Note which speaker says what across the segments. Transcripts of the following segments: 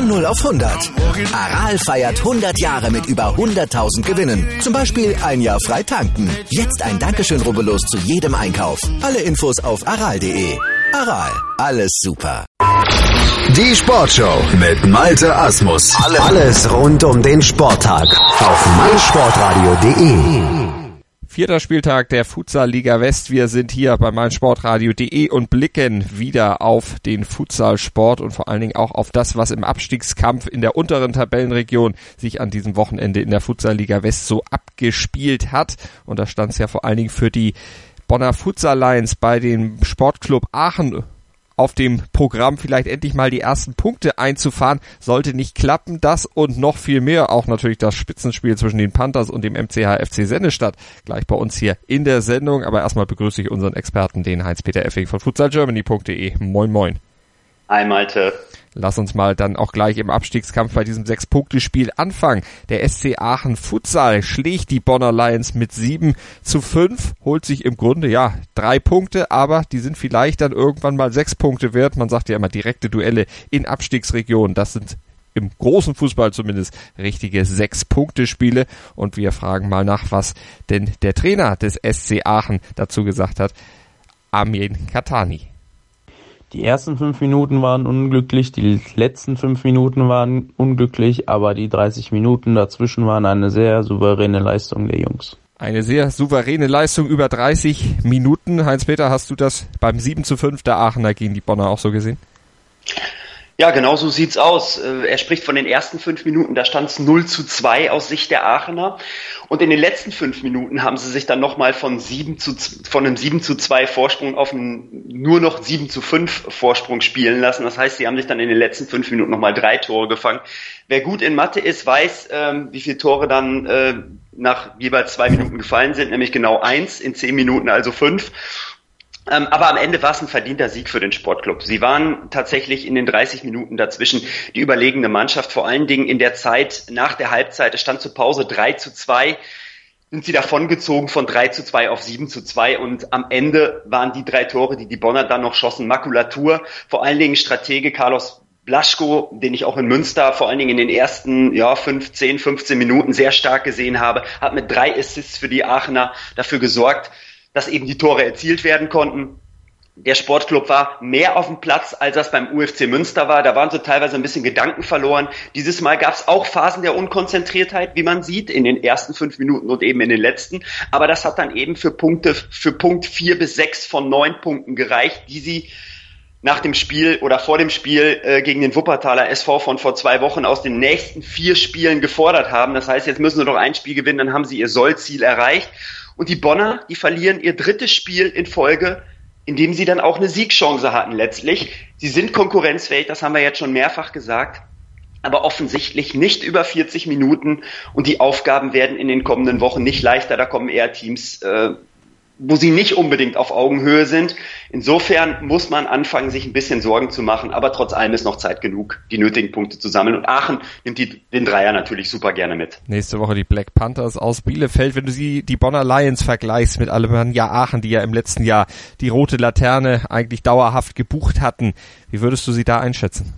Speaker 1: Von 0 auf 100. Aral feiert 100 Jahre mit über 100.000 Gewinnen. Zum Beispiel ein Jahr frei tanken. Jetzt ein Dankeschön, rubbellos zu jedem Einkauf. Alle Infos auf aral.de. Aral, alles super.
Speaker 2: Die Sportshow mit Malte Asmus. Alles rund um den Sporttag auf meinsportradio.de.
Speaker 3: 4. Spieltag der Futsal-Liga West. Wir sind hier bei meinsportradio.de und blicken wieder auf den Futsalsport und vor allen Dingen auch auf das, was im Abstiegskampf in der unteren Tabellenregion sich an diesem Wochenende in der Futsal-Liga West so abgespielt hat. Und da stand es ja vor allen Dingen für die Bonner Futsal Lions bei dem Sportclub Aachen auf dem Programm, vielleicht endlich mal die ersten Punkte einzufahren. Sollte nicht klappen, das und noch viel mehr. Auch natürlich das Spitzenspiel zwischen den Panthers und dem MCH FC Sennestadt. Gleich bei uns hier in der Sendung. Aber erstmal begrüße ich unseren Experten, den Heinz-Peter Effing von futsalgermany.de. Moin, moin.
Speaker 4: Hi, Malte.
Speaker 3: Lass uns mal dann auch gleich im Abstiegskampf bei diesem 6-Punkte-Spiel anfangen. Der SC Aachen Futsal schlägt die Bonner Lions mit 7-5, holt sich im Grunde 3 Punkte, aber die sind vielleicht dann irgendwann mal 6 Punkte wert. Man sagt ja immer direkte Duelle in Abstiegsregionen, das sind im großen Fußball zumindest richtige 6-Punkte-Spiele. Und wir fragen mal nach, was denn der Trainer des SC Aachen dazu gesagt hat, Armin Katani.
Speaker 5: Die ersten 5 Minuten waren unglücklich, die letzten 5 Minuten waren unglücklich, aber die 30 Minuten dazwischen waren eine sehr souveräne Leistung der Jungs.
Speaker 3: Eine sehr souveräne Leistung über 30 Minuten. Heinz-Peter, hast du das beim 7-5 der Aachener gegen die Bonner auch so gesehen?
Speaker 4: Ja, genau so sieht's aus. Er spricht von den ersten 5 Minuten, da stand es 0-2 aus Sicht der Aachener. Und in den letzten 5 Minuten haben sie sich dann nochmal von einem 7-2 Vorsprung auf einen nur noch 7-5 Vorsprung spielen lassen. Das heißt, sie haben sich dann in den letzten 5 Minuten nochmal 3 Tore gefangen. Wer gut in Mathe ist, weiß, wie viele Tore dann nach jeweils 2 Minuten gefallen sind, nämlich genau 1, in 10 Minuten also 5. Aber am Ende war es ein verdienter Sieg für den Sportclub. Sie waren tatsächlich in den 30 Minuten dazwischen die überlegene Mannschaft, vor allen Dingen in der Zeit nach der Halbzeit. Es stand zur Pause 3-2, sind sie davongezogen von 3-2 auf 7-2 und am Ende waren die 3 Tore, die Bonner dann noch schossen, Makulatur. Vor allen Dingen Stratege Carlos Blaschko, den ich auch in Münster vor allen Dingen in den ersten 15 Minuten sehr stark gesehen habe, hat mit 3 Assists für die Aachener dafür gesorgt, dass eben die Tore erzielt werden konnten. Der Sportclub war mehr auf dem Platz, als das beim UFC Münster war. Da waren so teilweise ein bisschen Gedanken verloren. Dieses Mal gab es auch Phasen der Unkonzentriertheit, wie man sieht, in den ersten 5 Minuten und eben in den letzten. Aber das hat dann eben für Punkt 4 bis 6 von 9 Punkten gereicht, die sie nach dem Spiel oder vor dem Spiel gegen den Wuppertaler SV von vor 2 Wochen aus den nächsten 4 Spielen gefordert haben. Das heißt, jetzt müssen sie noch ein Spiel gewinnen, dann haben sie ihr Sollziel erreicht. Und die Bonner, die verlieren ihr 3. Spiel in Folge, in dem sie dann auch eine Siegchance hatten letztlich. Sie sind konkurrenzfähig, das haben wir jetzt schon mehrfach gesagt, aber offensichtlich nicht über 40 Minuten. Und die Aufgaben werden in den kommenden Wochen nicht leichter. Da kommen eher Teams, wo sie nicht unbedingt auf Augenhöhe sind. Insofern muss man anfangen, sich ein bisschen Sorgen zu machen, aber trotz allem ist noch Zeit genug, die nötigen Punkte zu sammeln. Und Aachen nimmt den Dreier natürlich super gerne mit.
Speaker 3: Nächste Woche die Black Panthers aus Bielefeld. Wenn du die Bonner Lions vergleichst mit Alemannia Aachen, die ja im letzten Jahr die rote Laterne eigentlich dauerhaft gebucht hatten, wie würdest du sie da einschätzen?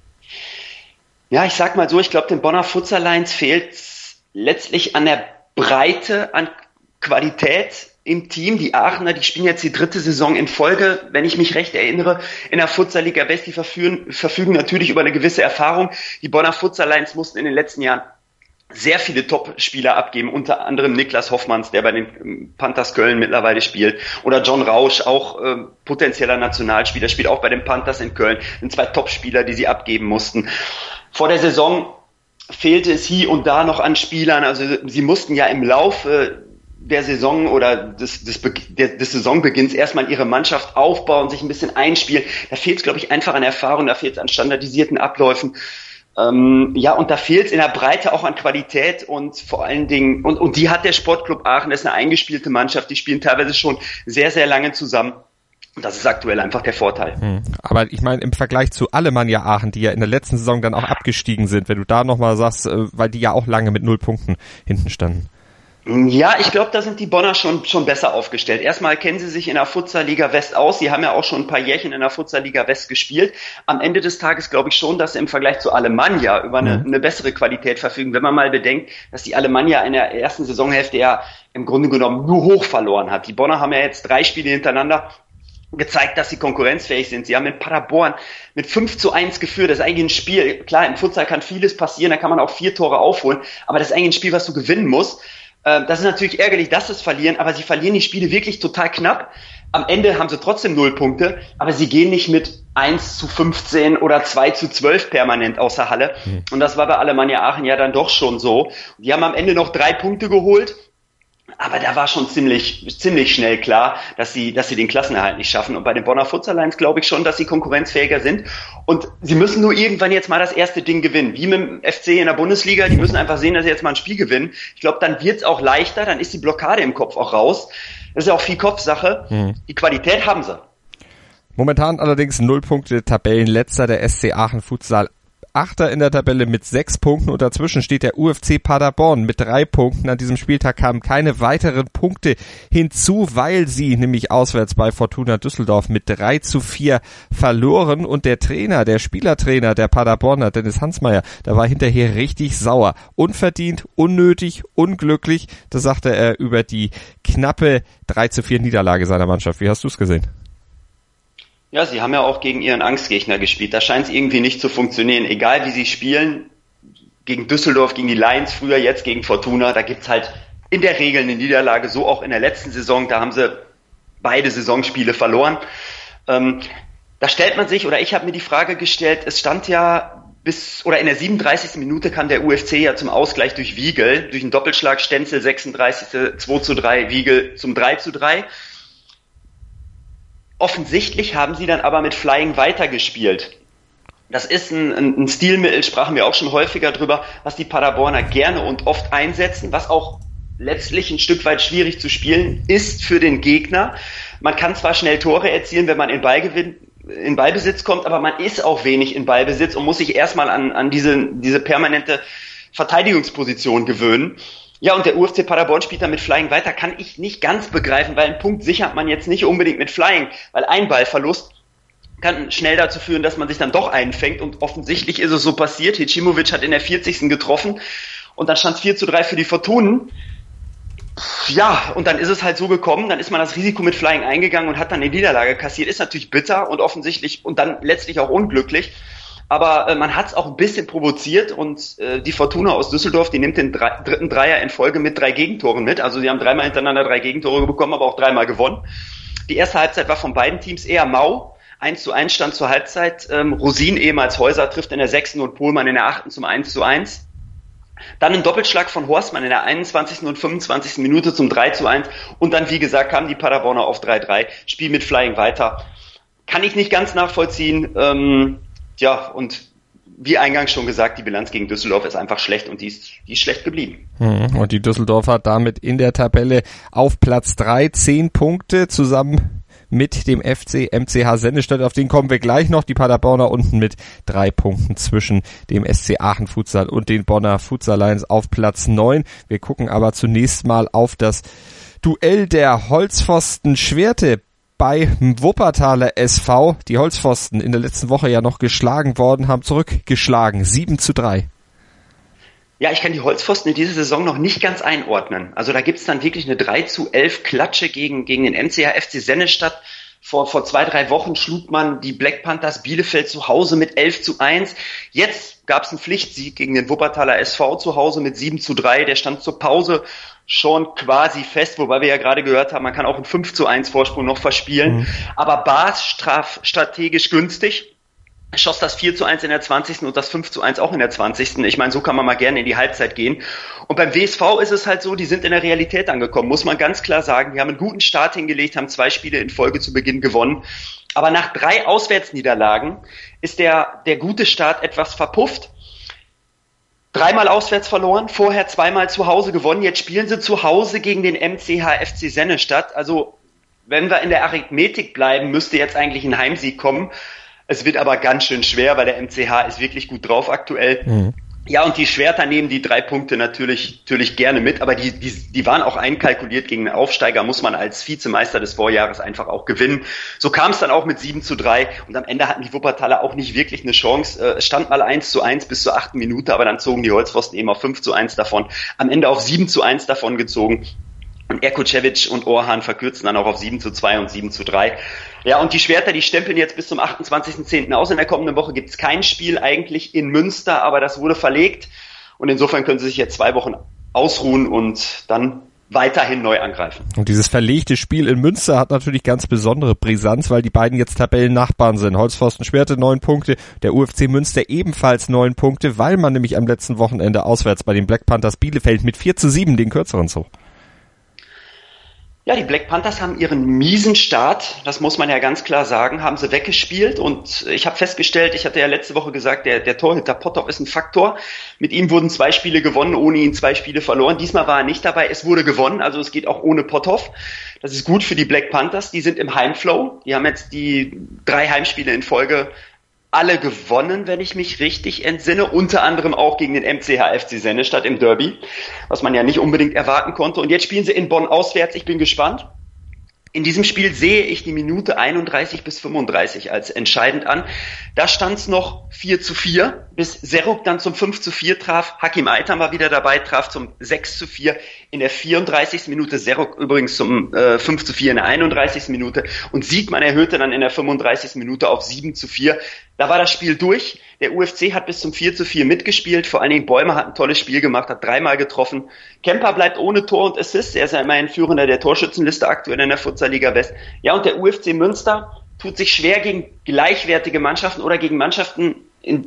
Speaker 4: Ja, ich sag mal so, ich glaube, den Bonner Futsal Lions fehlt letztlich an der Breite, an Qualität im Team. Die Aachener, die spielen jetzt die 3. Saison in Folge, wenn ich mich recht erinnere, in der Futsal-Liga West. Die verfügen natürlich über eine gewisse Erfahrung. Die Bonner Futsal Lions mussten in den letzten Jahren sehr viele Top-Spieler abgeben, unter anderem Niklas Hoffmanns, der bei den Panthers Köln mittlerweile spielt, oder John Rausch, auch potenzieller Nationalspieler, spielt auch bei den Panthers in Köln. Das sind 2 Top-Spieler, die sie abgeben mussten. Vor der Saison fehlte es hier und da noch an Spielern. Also sie mussten ja im Laufe der Saison oder des Saisonbeginns erstmal ihre Mannschaft aufbauen, sich ein bisschen einspielen. Da fehlt es, glaube ich, einfach an Erfahrung, da fehlt es an standardisierten Abläufen. Und da fehlt es in der Breite auch an Qualität und vor allen Dingen, und die hat der Sportclub Aachen, das ist eine eingespielte Mannschaft, die spielen teilweise schon sehr, sehr lange zusammen. Und das ist aktuell einfach der Vorteil.
Speaker 3: Aber ich meine, im Vergleich zu Alemannia Aachen, die ja in der letzten Saison dann auch abgestiegen sind, wenn du da nochmal sagst, weil die ja auch lange mit 0 Punkten hinten standen.
Speaker 4: Ja, ich glaube, da sind die Bonner schon besser aufgestellt. Erstmal kennen sie sich in der Futsal-Liga West aus. Sie haben ja auch schon ein paar Jährchen in der Futsal-Liga West gespielt. Am Ende des Tages glaube ich schon, dass sie im Vergleich zu Alemannia über eine bessere Qualität verfügen. Wenn man mal bedenkt, dass die Alemannia in der ersten Saisonhälfte ja im Grunde genommen nur hoch verloren hat. Die Bonner haben ja jetzt 3 Spiele hintereinander gezeigt, dass sie konkurrenzfähig sind. Sie haben in Paderborn mit 5-1 geführt. Das ist eigentlich ein Spiel, klar, im Futsal kann vieles passieren, da kann man auch 4 Tore aufholen, aber das ist eigentlich ein Spiel, was du gewinnen musst. Das ist natürlich ärgerlich, dass sie es verlieren, aber sie verlieren die Spiele wirklich total knapp. Am Ende haben sie trotzdem 0 Punkte, aber sie gehen nicht mit 1-15 oder 2-12 permanent aus der Halle. Und das war bei Alemannia Aachen ja dann doch schon so. Die haben am Ende noch 3 Punkte geholt. Aber da war schon ziemlich schnell klar, dass sie den Klassenerhalt nicht schaffen. Und bei den Bonner Futsal Lions glaube ich schon, dass sie konkurrenzfähiger sind. Und sie müssen nur irgendwann jetzt mal das erste Ding gewinnen. Wie mit dem FC in der Bundesliga. Die müssen einfach sehen, dass sie jetzt mal ein Spiel gewinnen. Ich glaube, dann wird's auch leichter. Dann ist die Blockade im Kopf auch raus. Das ist ja auch viel Kopfsache. Die Qualität haben sie.
Speaker 3: Momentan allerdings 0 Punkte, Tabellenletzter der SC Aachen Futsal. 8. in der Tabelle mit 6 Punkten und dazwischen steht der UFC Paderborn mit 3 Punkten. An diesem Spieltag kamen keine weiteren Punkte hinzu, weil sie nämlich auswärts bei Fortuna Düsseldorf mit 3-4 verloren und der Spielertrainer der Paderborner, Dennis Hansmeier, der war hinterher richtig sauer. Unverdient, unnötig, unglücklich, das sagte er über die knappe 3-4 Niederlage seiner Mannschaft. Wie hast du es gesehen?
Speaker 4: Ja, sie haben ja auch gegen ihren Angstgegner gespielt. Da scheint es irgendwie nicht zu funktionieren. Egal wie sie spielen, gegen Düsseldorf, gegen die Lions, früher jetzt gegen Fortuna, da gibt's halt in der Regel eine Niederlage, so auch in der letzten Saison, da haben sie beide Saisonspiele verloren. Da stellt man sich, oder ich habe mir die Frage gestellt, es stand ja in der 37. Minute kam der UFC ja zum Ausgleich durch Wiegel, durch einen Doppelschlag, Stenzel 36. 2-3, Wiegel zum 3-3. Offensichtlich haben sie dann aber mit Flying weitergespielt. Das ist ein Stilmittel, sprachen wir auch schon häufiger drüber, was die Paderborner gerne und oft einsetzen, was auch letztlich ein Stück weit schwierig zu spielen ist für den Gegner. Man kann zwar schnell Tore erzielen, wenn man in Ballbesitz kommt, aber man ist auch wenig in Ballbesitz und muss sich erstmal an diese permanente Verteidigungsposition gewöhnen. Ja, und der UFC Paderborn spielt da mit Flying weiter, kann ich nicht ganz begreifen, weil einen Punkt sichert man jetzt nicht unbedingt mit Flying, weil ein Ballverlust kann schnell dazu führen, dass man sich dann doch einfängt und offensichtlich ist es so passiert. Hecimovic hat in der 40. getroffen und dann stand es 4-3 für die Fortunen. Ja, und dann ist es halt so gekommen, dann ist man das Risiko mit Flying eingegangen und hat dann die Niederlage kassiert. Ist natürlich bitter und offensichtlich und dann letztlich auch unglücklich. Aber man hat es auch ein bisschen provoziert und die Fortuna aus Düsseldorf, die nimmt den dritten Dreier in Folge mit 3 Gegentoren mit. Also sie haben 3-mal hintereinander 3 Gegentore bekommen, aber auch 3-mal gewonnen. Die erste Halbzeit war von beiden Teams eher mau. 1-1 stand zur Halbzeit. Rosin, ehemals Häuser, trifft in der 6. und Pohlmann in der 8. zum 1-1. Dann ein Doppelschlag von Horstmann in der 21. und 25. Minute zum 3-1. Und dann, wie gesagt, kamen die Paderborner auf 3-3. Spiel mit Flying weiter. Kann ich nicht ganz nachvollziehen. Ja, und wie eingangs schon gesagt, die Bilanz gegen Düsseldorf ist einfach schlecht und die ist schlecht geblieben.
Speaker 3: Und die Düsseldorfer damit in der Tabelle auf Platz 3, 10 Punkte zusammen mit dem MCH Sennestadt. Auf den kommen wir gleich noch. Die Paderborner unten mit 3 Punkten zwischen dem SC Aachen Futsal und den Bonner Futsal Lions auf Platz 9. Wir gucken aber zunächst mal auf das Duell der Holzpfosten-Schwerte bei Wuppertaler SV. Die Holzpfosten in der letzten Woche ja noch geschlagen worden, haben zurückgeschlagen. 7-3.
Speaker 4: Ja, ich kann die Holzpfosten in dieser Saison noch nicht ganz einordnen. Also da gibt's dann wirklich eine 3-11 Klatsche gegen den MCH FC Sennestadt. Vor 2-3 Wochen schlug man die Black Panthers Bielefeld zu Hause mit 11-1. Jetzt gab's einen Pflichtsieg gegen den Wuppertaler SV zu Hause mit 7-3. Der stand zur Pause schon quasi fest, wobei wir ja gerade gehört haben, man kann auch einen 5-1 Vorsprung noch verspielen. Aber Bas strategisch günstig. Schoss das 4-1 in der 20. und das 5-1 auch in der 20. Ich meine, so kann man mal gerne in die Halbzeit gehen. Und beim WSV ist es halt so, die sind in der Realität angekommen, muss man ganz klar sagen. Die haben einen guten Start hingelegt, haben 2 Spiele in Folge zu Beginn gewonnen. Aber nach 3 Auswärtsniederlagen ist der gute Start etwas verpufft. 3-mal auswärts verloren, vorher 2-mal zu Hause gewonnen. Jetzt spielen sie zu Hause gegen den MCH FC Sennestadt. Also, wenn wir in der Arithmetik bleiben, müsste jetzt eigentlich ein Heimsieg kommen. Es wird aber ganz schön schwer, weil der MCH ist wirklich gut drauf aktuell. Ja, und die Schwerter nehmen die 3 Punkte natürlich gerne mit, aber die waren auch einkalkuliert gegen den Aufsteiger, muss man als Vizemeister des Vorjahres einfach auch gewinnen. So kam es dann auch mit 7:3 und am Ende hatten die Wuppertaler auch nicht wirklich eine Chance. Es stand mal 1:1 bis zur 8. Minute, aber dann zogen die Holzpfosten eben auf 5:1 davon, am Ende auf 7:1 davon gezogen. Und Erkocevic und Orhan verkürzen dann auch auf 7:2 und 7:3. Ja, und die Schwerter, die stempeln jetzt bis zum 28.10. aus. In der kommenden Woche gibt es kein Spiel eigentlich in Münster, aber das wurde verlegt. Und insofern können sie sich jetzt 2 Wochen ausruhen und dann weiterhin neu angreifen.
Speaker 3: Und dieses verlegte Spiel in Münster hat natürlich ganz besondere Brisanz, weil die beiden jetzt Tabellennachbarn sind. Holzpfosten Schwerte 9 Punkte, der UFC Münster ebenfalls 9 Punkte, weil man nämlich am letzten Wochenende auswärts bei den Black Panthers Bielefeld mit 4:7 den kürzeren zog.
Speaker 4: Ja, die Black Panthers haben ihren miesen Start, das muss man ja ganz klar sagen, haben sie weggespielt und ich habe festgestellt, ich hatte ja letzte Woche gesagt, der Torhüter Potthoff ist ein Faktor. Mit ihm wurden 2 Spiele gewonnen, ohne ihn 2 Spiele verloren. Diesmal war er nicht dabei, es wurde gewonnen, also es geht auch ohne Potthoff. Das ist gut für die Black Panthers, die sind im Heimflow, die haben jetzt die 3 Heimspiele in Folge alle gewonnen, wenn ich mich richtig entsinne, unter anderem auch gegen den MCH FC Sennestadt im Derby, was man ja nicht unbedingt erwarten konnte. Und jetzt spielen sie in Bonn auswärts, ich bin gespannt. In diesem Spiel sehe ich die Minute 31 bis 35 als entscheidend an. Da stand es noch 4:4, bis Seruk dann zum 5:4 traf. Hakim Aitam war wieder dabei, traf zum 6:4 in der 34. Minute. Seruk übrigens zum 5:4 in der 31. Minute. Und Siegmann erhöhte dann in der 35. Minute auf 7:4. Da war das Spiel durch. Der UFC hat bis zum 4:4 mitgespielt. Vor allen Dingen Bäumer hat ein tolles Spiel gemacht, hat 3-mal getroffen. Kemper bleibt ohne Tor und Assist. Er ist ja immerhin Führender der Torschützenliste aktuell in der Futsal-Liga West. Ja, und der UFC Münster tut sich schwer gegen gleichwertige Mannschaften oder gegen Mannschaften, in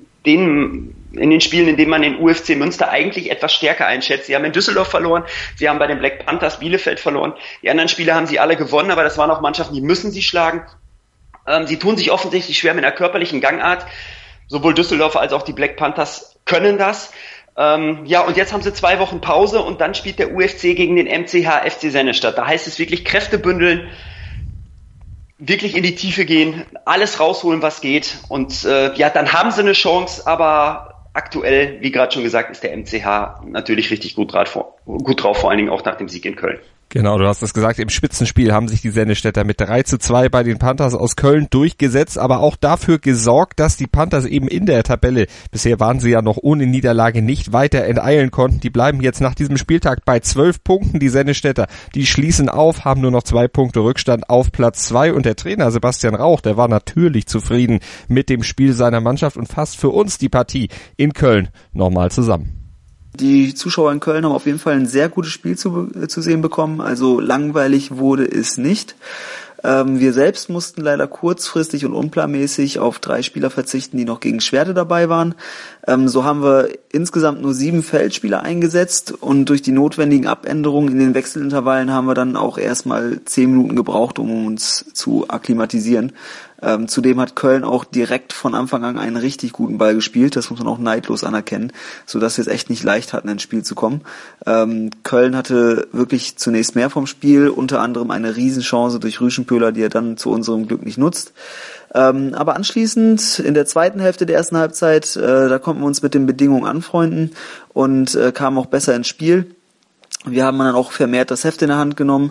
Speaker 4: den Spielen, in denen man den UFC Münster eigentlich etwas stärker einschätzt. Sie haben in Düsseldorf verloren, sie haben bei den Black Panthers Bielefeld verloren. Die anderen Spiele haben sie alle gewonnen, aber das waren auch Mannschaften, die müssen sie schlagen. Sie tun sich offensichtlich schwer mit einer körperlichen Gangart. Sowohl Düsseldorf als auch die Black Panthers können das. Ja, und jetzt haben sie 2 Wochen Pause und dann spielt der UFC gegen den MCH FC Sennestadt. Da heißt es wirklich Kräfte bündeln, wirklich in die Tiefe gehen, alles rausholen, was geht. Und ja, dann haben sie eine Chance, aber aktuell, wie gerade schon gesagt, ist der MCH natürlich richtig gut drauf, vor allen Dingen auch nach dem Sieg in Köln.
Speaker 3: Genau, du hast es gesagt, im Spitzenspiel haben sich die Sennestädter mit 3:2 bei den Panthers aus Köln durchgesetzt, aber auch dafür gesorgt, dass die Panthers eben in der Tabelle, bisher waren sie ja noch ohne Niederlage, nicht weiter enteilen konnten. Die bleiben jetzt nach diesem Spieltag bei 12 Punkten. Die Sennestädter, die schließen auf, haben nur noch 2 Punkte Rückstand auf Platz 2 und der Trainer Sebastian Rauch, der war natürlich zufrieden mit dem Spiel seiner Mannschaft und fasst für uns die Partie in Köln nochmal zusammen.
Speaker 6: Die Zuschauer in Köln haben auf jeden Fall ein sehr gutes Spiel zu sehen bekommen, also langweilig wurde es nicht. Wir selbst mussten leider kurzfristig und unplanmäßig auf 3 Spieler verzichten, die noch gegen Schwerte dabei waren. So haben wir insgesamt nur 7 Feldspieler eingesetzt und durch die notwendigen Abänderungen in den Wechselintervallen haben wir dann auch erstmal 10 Minuten gebraucht, um uns zu akklimatisieren. Zudem hat Köln auch direkt von Anfang an einen richtig guten Ball gespielt, das muss man auch neidlos anerkennen, sodass wir es echt nicht leicht hatten, ins Spiel zu kommen. Köln hatte wirklich zunächst mehr vom Spiel, unter anderem eine Riesenchance durch Rüschenpöhler, die er dann zu unserem Glück nicht nutzt. Aber anschließend, in der zweiten Hälfte der ersten Halbzeit, da konnten wir uns mit den Bedingungen anfreunden und kamen auch besser ins Spiel. Wir haben dann auch vermehrt das Heft in die Hand genommen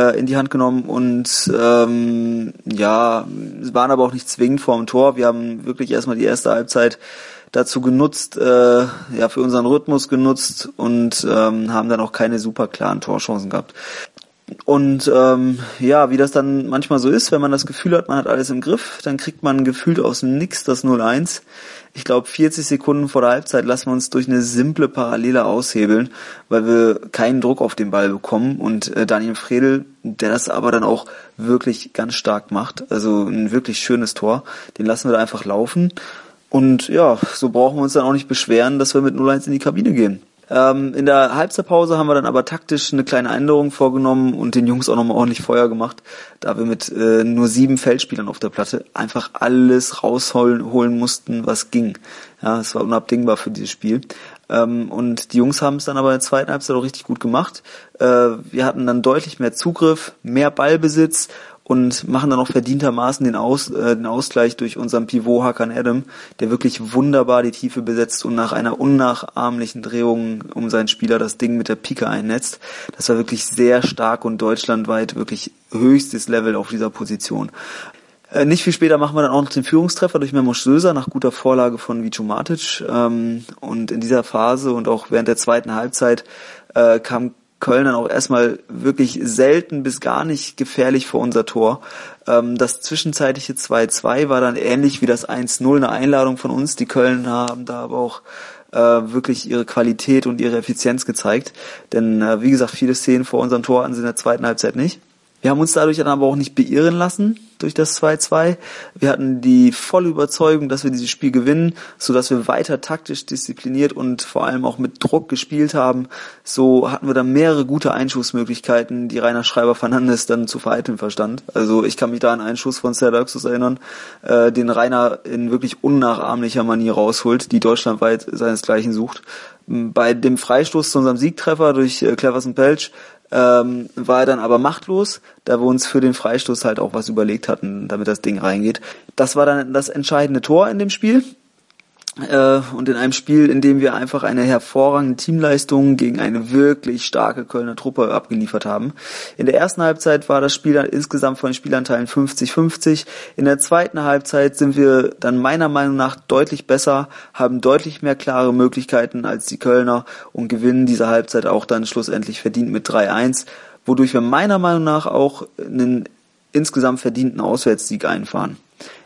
Speaker 6: und ja, es waren aber auch nicht zwingend vor dem Tor. Wir haben wirklich erstmal die erste Halbzeit dazu genutzt, für unseren Rhythmus genutzt und haben dann auch keine super klaren Torchancen gehabt. Und wie das dann manchmal so ist, wenn man das Gefühl hat, man hat alles im Griff, dann kriegt man gefühlt aus dem Nix das 0-1. Ich glaube, 40 Sekunden vor der Halbzeit lassen wir uns durch eine simple Parallele aushebeln, weil wir keinen Druck auf den Ball bekommen. Und Daniel Fredel, der das aber dann auch wirklich ganz stark macht, also ein wirklich schönes Tor, den lassen wir da einfach laufen. Und ja, so brauchen wir uns dann auch nicht beschweren, dass wir mit 0-1 in die Kabine gehen. In der Halbzeitpause haben wir dann aber taktisch eine kleine Änderung vorgenommen und den Jungs auch nochmal ordentlich Feuer gemacht, da wir mit nur 7 Feldspielern auf der Platte einfach alles rausholen mussten, was ging. Ja, es war unabdingbar für dieses Spiel. Und die Jungs haben es dann aber in der zweiten Halbzeit auch richtig gut gemacht. Wir hatten dann deutlich mehr Zugriff, mehr Ballbesitz und machen dann auch verdientermaßen den Ausgleich durch unseren Pivot Hakan Adam, der wirklich wunderbar die Tiefe besetzt und nach einer unnachahmlichen Drehung um seinen Spieler das Ding mit der Pike einnetzt. Das war wirklich sehr stark und deutschlandweit wirklich höchstes Level auf dieser Position. Nicht viel später machen wir dann auch noch den Führungstreffer durch Memo Söser nach guter Vorlage von Vico Matic. Und in dieser Phase und auch während der zweiten Halbzeit kam Köln dann auch erstmal wirklich selten bis gar nicht gefährlich vor unser Tor. Das zwischenzeitliche 2-2 war dann ähnlich wie das 1-0 eine Einladung von uns. Die Kölner haben da aber auch wirklich ihre Qualität und ihre Effizienz gezeigt. Denn wie gesagt, viele Szenen vor unserem Tor hatten sie in der zweiten Halbzeit nicht. Wir haben uns dadurch dann aber auch nicht beirren lassen durch das 2-2. Wir hatten die volle Überzeugung, dass wir dieses Spiel gewinnen, sodass wir weiter taktisch diszipliniert und vor allem auch mit Druck gespielt haben. So hatten wir dann mehrere gute Einschussmöglichkeiten, die Rainer Schreiber-Fernandes dann zu vereiteln verstand. Also ich kann mich da an einen Schuss von Serdaksus erinnern, den Rainer in wirklich unnachahmlicher Manier rausholt, die deutschlandweit seinesgleichen sucht. Bei dem Freistoß zu unserem Siegtreffer durch Cleverson Pelch war er dann aber machtlos, da wir uns für den Freistoß halt auch was überlegt hatten, damit das Ding reingeht. Das war dann das entscheidende Tor in dem Spiel. Und in einem Spiel, in dem wir einfach eine hervorragende Teamleistung gegen eine wirklich starke Kölner Truppe abgeliefert haben. In der ersten Halbzeit war das Spiel insgesamt von den Spielanteilen 50-50. In der zweiten Halbzeit sind wir dann meiner Meinung nach deutlich besser, haben deutlich mehr klare Möglichkeiten als die Kölner und gewinnen diese Halbzeit auch dann schlussendlich verdient mit 3-1, wodurch wir meiner Meinung nach auch einen insgesamt verdienten Auswärtssieg einfahren.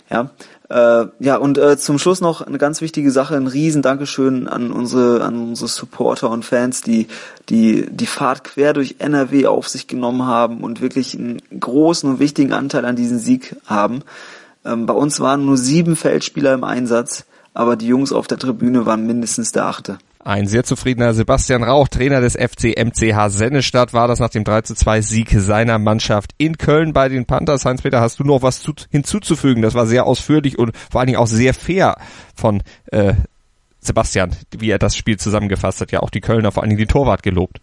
Speaker 6: Und zum Schluss noch eine ganz wichtige Sache, ein riesen Dankeschön an unsere Supporter und Fans, die Fahrt quer durch NRW auf sich genommen haben und wirklich einen großen und wichtigen Anteil an diesem Sieg haben. Bei uns waren nur 7 Feldspieler im Einsatz, aber die Jungs auf der Tribüne waren mindestens der 8.
Speaker 3: Ein sehr zufriedener Sebastian Rauch, Trainer des FC MCH Sennestadt, war das nach dem 3-2 Sieg seiner Mannschaft in Köln bei den Panthers. Heinz-Peter, hast du noch was hinzuzufügen? Das war sehr ausführlich und vor allen Dingen auch sehr fair von Sebastian, wie er das Spiel zusammengefasst hat. Ja, auch die Kölner, vor allen Dingen die Torwart gelobt.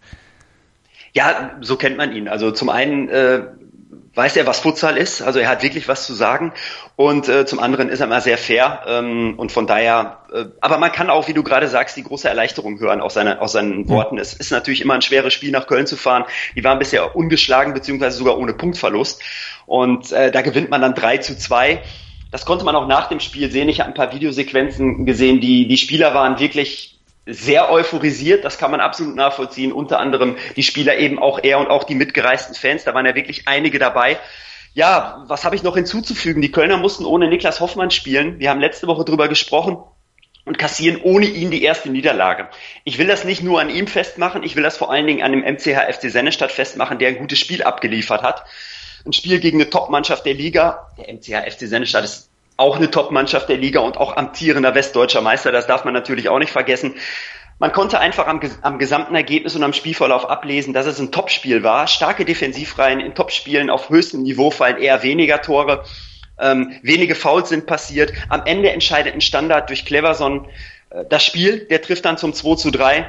Speaker 4: Ja, so kennt man ihn. Also zum einen weiß er, was Futsal ist, also er hat wirklich was zu sagen und zum anderen ist er immer sehr fair und von daher, aber man kann auch, wie du gerade sagst, die große Erleichterung hören aus seinen Worten. Es ist natürlich immer ein schweres Spiel, nach Köln zu fahren. Die waren bisher ungeschlagen, beziehungsweise sogar ohne Punktverlust und da gewinnt man dann 3-2. Das konnte man auch nach dem Spiel sehen. Ich habe ein paar Videosequenzen gesehen, die Spieler waren wirklich sehr euphorisiert, das kann man absolut nachvollziehen, unter anderem die Spieler eben auch er und auch die mitgereisten Fans, da waren ja wirklich einige dabei. Ja, was habe ich noch hinzuzufügen? Die Kölner mussten ohne Niklas Hoffmann spielen, wir haben letzte Woche drüber gesprochen und kassieren ohne ihn die erste Niederlage. Ich will das nicht nur an ihm festmachen, ich will das vor allen Dingen an dem MCH FC Sennestadt festmachen, der ein gutes Spiel abgeliefert hat. Ein Spiel gegen eine Top-Mannschaft der Liga, der MCH FC Sennestadt ist auch eine Top-Mannschaft der Liga und auch amtierender westdeutscher Meister, das darf man natürlich auch nicht vergessen. Man konnte einfach am gesamten Ergebnis und am Spielverlauf ablesen, dass es ein Topspiel war. Starke Defensivreihen in Topspielen auf höchstem Niveau fallen eher weniger Tore. Wenige Fouls sind passiert. Am Ende entscheidet ein Standard durch Cleverson das Spiel. Der trifft dann zum 2-3.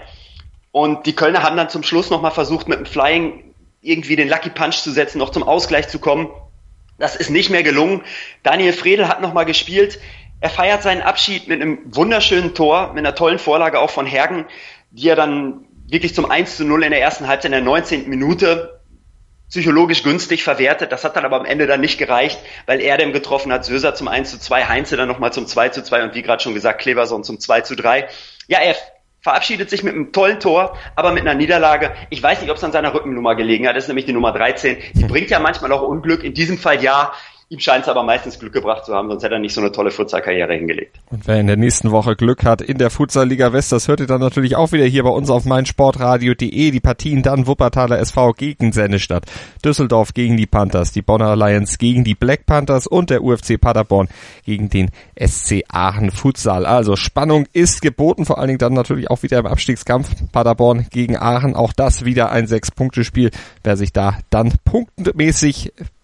Speaker 4: Und die Kölner haben dann zum Schluss nochmal versucht, mit dem Flying irgendwie den Lucky Punch zu setzen, noch zum Ausgleich zu kommen. Das ist nicht mehr gelungen. Daniel Fredel hat nochmal gespielt. Er feiert seinen Abschied mit einem wunderschönen Tor, mit einer tollen Vorlage auch von Hergen, die er dann wirklich zum 1-0 in der ersten Halbzeit in der 19. Minute psychologisch günstig verwertet. Das hat dann aber am Ende dann nicht gereicht, weil er dann getroffen hat. Söser zum 1-2, Heinze dann nochmal zum 2-2 und wie gerade schon gesagt, Cleverson zum 2-3. Ja, er verabschiedet sich mit einem tollen Tor, aber mit einer Niederlage. Ich weiß nicht, ob es an seiner Rückennummer gelegen hat. Das ist nämlich die Nummer 13. Die bringt ja manchmal auch Unglück. In diesem Fall ja. Ihm scheint es aber meistens Glück gebracht zu haben, sonst hätte er nicht so eine tolle Futsal-Karriere hingelegt.
Speaker 3: Und wer in der nächsten Woche Glück hat in der Futsal-Liga West, das hört ihr dann natürlich auch wieder hier bei uns auf meinsportradio.de. Die Partien dann Wuppertaler SV gegen Sennestadt, Düsseldorf gegen die Panthers, die Bonner Lions gegen die Black Panthers und der UFC Paderborn gegen den SC Aachen Futsal. Also Spannung ist geboten, vor allen Dingen dann natürlich auch wieder im Abstiegskampf. Paderborn gegen Aachen, auch das wieder ein 6-Punkte-Spiel. Wer sich da dann punktmäßig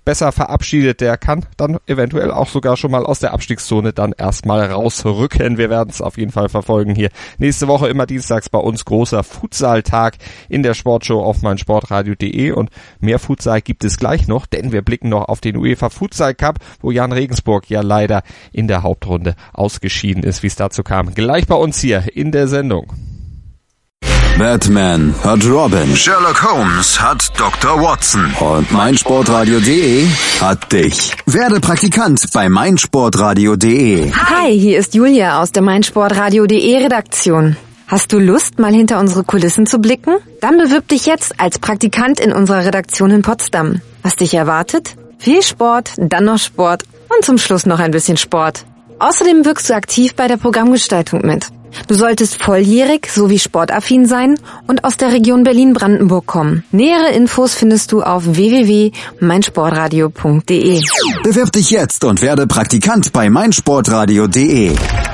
Speaker 3: besser verabschiedet, der kann dann eventuell auch sogar schon mal aus der Abstiegszone dann erstmal rausrücken. Wir werden es auf jeden Fall verfolgen hier. Nächste Woche immer dienstags bei uns großer Futsal-Tag in der Sportshow auf meinsportradio.de und mehr Futsal gibt es gleich noch, denn wir blicken noch auf den UEFA Futsal Cup, wo Jan Regensburg ja leider in der Hauptrunde ausgeschieden ist, wie es dazu kam. Gleich bei uns hier in der Sendung.
Speaker 2: Batman hat Robin, Sherlock Holmes hat Dr. Watson und meinsportradio.de hat dich. Werde Praktikant bei meinsportradio.de.
Speaker 7: Hi, hier ist Julia aus der meinsportradio.de Redaktion. Hast du Lust, mal hinter unsere Kulissen zu blicken? Dann bewirb dich jetzt als Praktikant in unserer Redaktion in Potsdam. Was dich erwartet? Viel Sport, dann noch Sport und zum Schluss noch ein bisschen Sport. Außerdem wirkst du aktiv bei der Programmgestaltung mit. Du solltest volljährig sowie sportaffin sein und aus der Region Berlin-Brandenburg kommen. Nähere Infos findest du auf www.meinsportradio.de.
Speaker 2: Bewirb dich jetzt und werde Praktikant bei meinsportradio.de.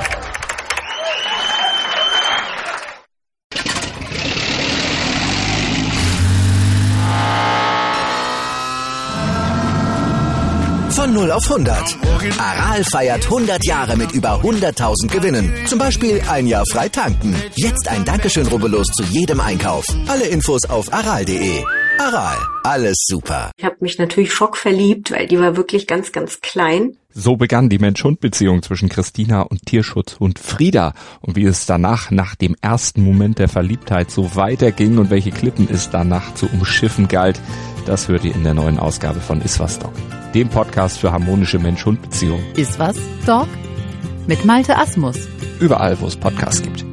Speaker 1: Von 0 auf 100. Aral feiert 100 Jahre mit über 100.000 Gewinnen. Zum Beispiel ein Jahr frei tanken. Jetzt ein Dankeschön, rubbellos zu jedem Einkauf. Alle Infos auf aral.de. Aral, alles super.
Speaker 8: Ich habe mich natürlich schockverliebt, weil die war wirklich ganz, ganz klein.
Speaker 3: So begann die Mensch-Hund-Beziehung zwischen Christina und Tierschutzhund Frieda. Und wie es danach, nach dem ersten Moment der Verliebtheit, so weiterging und welche Klippen es danach zu umschiffen galt, das hört ihr in der neuen Ausgabe von Iswas Dog, dem Podcast für harmonische Mensch-Hund-Beziehungen.
Speaker 9: Iswas Dog mit Malte Asmus.
Speaker 3: Überall, wo es Podcasts gibt.